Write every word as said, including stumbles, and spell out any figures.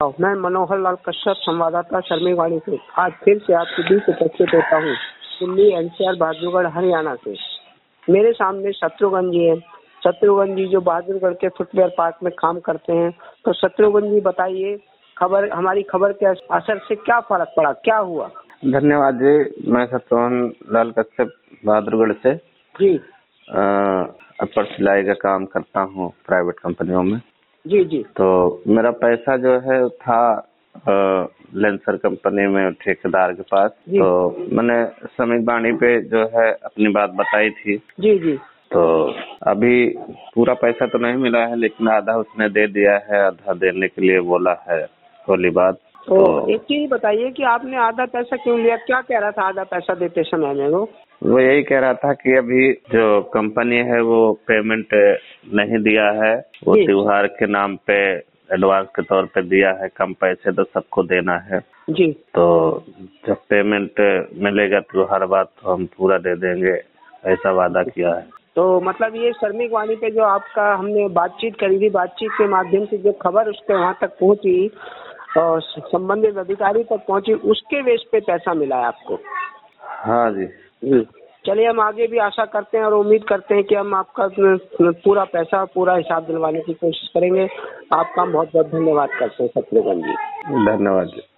मैं मनोहर लाल कश्यप, संवाददाता श्रमिक वाणी से आज फिर से आपके बीच उपस्थित होता हूँ, दिल्ली, एनसीआर, बहादुरगढ़, हरियाणा से। मेरे सामने शत्रुघ्न जी हैं। शत्रुघ्न जी जो बहादुरगढ़ के फुटवेयर पार्क में काम करते हैं। तो शत्रुघ्न जी बताइए, खबर हमारी खबर के असर से क्या फर्क पड़ा, क्या हुआ? धन्यवाद जी। मैं शत्रुघ्न लाल कश्यप बहादुरगढ़ से जी अपर सिलाई का काम करता हूँ प्राइवेट कंपनियों में। जी जी तो मेरा पैसा जो है था लेंसर कंपनी में ठेकेदार के पास। तो मैंने श्रमिक वाणी पे जो है अपनी बात बताई थी। जी जी तो अभी पूरा पैसा तो नहीं मिला है, लेकिन आधा उसने दे दिया है, आधा देने के लिए बोला है बोली बात। तो, तो एक चीज बताइए कि आपने आधा पैसा क्यों लिया? क्या कह रहा था आधा पैसा देते समय में? वो वो यही कह रहा था कि अभी जो कंपनी है वो पेमेंट नहीं दिया है, वो त्योहार के नाम पे एडवांस के तौर पे दिया है, कम पैसे तो सबको देना है जी। तो जब पेमेंट मिलेगा त्योहार बाद तो हम पूरा दे देंगे, ऐसा वादा किया है। तो मतलब ये श्रमिक वाणी पे जो आपका हमने बातचीत करी थी, बातचीत के माध्यम से जो खबर उसके वहाँ तक पहुँची और संबंधित अधिकारी तक पहुँची, उसके बेस पे पैसा मिला है आपको? हाँ जी जी। चलिए, हम आगे भी आशा करते हैं और उम्मीद करते हैं कि हम आपका पूरा पैसा, पूरा हिसाब दिलवाने की कोशिश करेंगे। आपका हम बहुत बहुत धन्यवाद करते हैं शत्रुघ्न जी। धन्यवाद जी।